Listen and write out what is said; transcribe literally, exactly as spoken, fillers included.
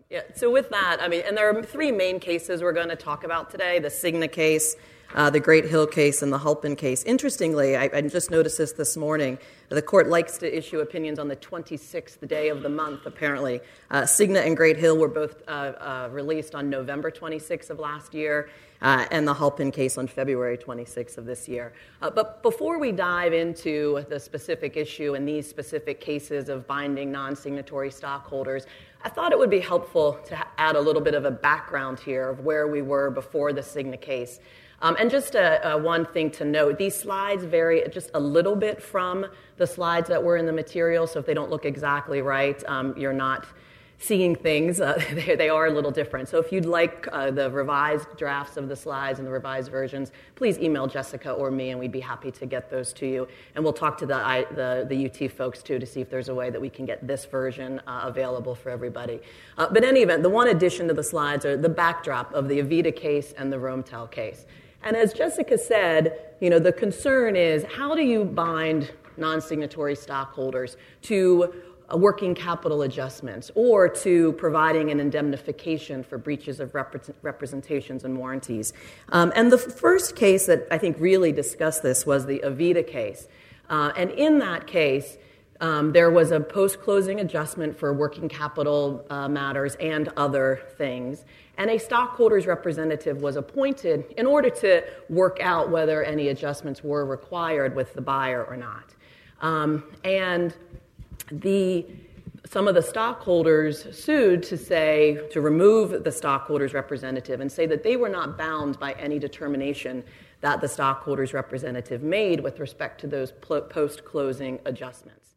Yeah, so with that, I mean, and there are three main cases we're going to talk about today, the Cigna case, uh, the Great Hill case, and the Halpin case. Interestingly, I, I just noticed this this morning, the court likes to issue opinions on the twenty-sixth day of the month, apparently. Uh, Cigna and Great Hill were both uh, uh, released on November twenty-sixth of last year, uh, and the Halpin case on February twenty-sixth of this year. Uh, but before we dive into the specific issue and these specific cases of binding non-signatory stockholders, I thought it would be helpful to add a little bit of a background here of where we were before the Cigna case. Um, and just a, a one thing to note, these slides vary just a little bit from the slides that were in the material, so if they don't look exactly right, um, you're not seeing things. Uh, they, they are a little different. So if you'd like uh, the revised drafts of the slides and the revised versions, please email Jessica or me, and we'd be happy to get those to you. And we'll talk to the I, the, the U T folks, too, to see if there's a way that we can get this version uh, available for everybody. Uh, but in any event, the one addition to the slides are the backdrop of the Avita case and the Rometel case. And as Jessica said, you know, the concern is, how do you bind non-signatory stockholders to working capital adjustments or to providing an indemnification for breaches of repre- representations and warranties. Um, and the f- first case that I think really discussed this was the Avita case. Uh, and in that case, um, there was a post-closing adjustment for working capital uh, matters and other things. And a stockholders representative was appointed in order to work out whether any adjustments were required with the buyer or not. Um, and The, some of the stockholders sued to say, to remove the stockholders representative and say that they were not bound by any determination that the stockholders representative made with respect to those post-closing adjustments.